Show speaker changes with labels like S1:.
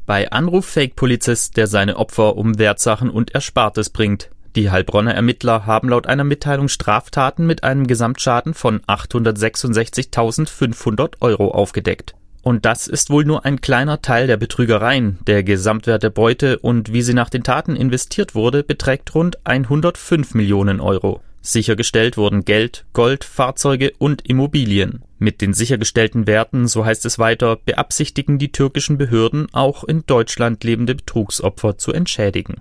S1: Bei Anruf Fake-Polizist, der seine Opfer um Wertsachen und Erspartes bringt. Die Heilbronner Ermittler haben laut einer Mitteilung Straftaten mit einem Gesamtschaden von 866.500 € aufgedeckt. Und das ist wohl nur ein kleiner Teil der Betrügereien. Der Gesamtwert der Beute und wie sie nach den Taten investiert wurde, beträgt rund 105 Millionen €. Sichergestellt wurden Geld, Gold, Fahrzeuge und Immobilien. Mit den sichergestellten Werten, so heißt es weiter, beabsichtigen die türkischen Behörden, auch in Deutschland lebende Betrugsopfer zu entschädigen.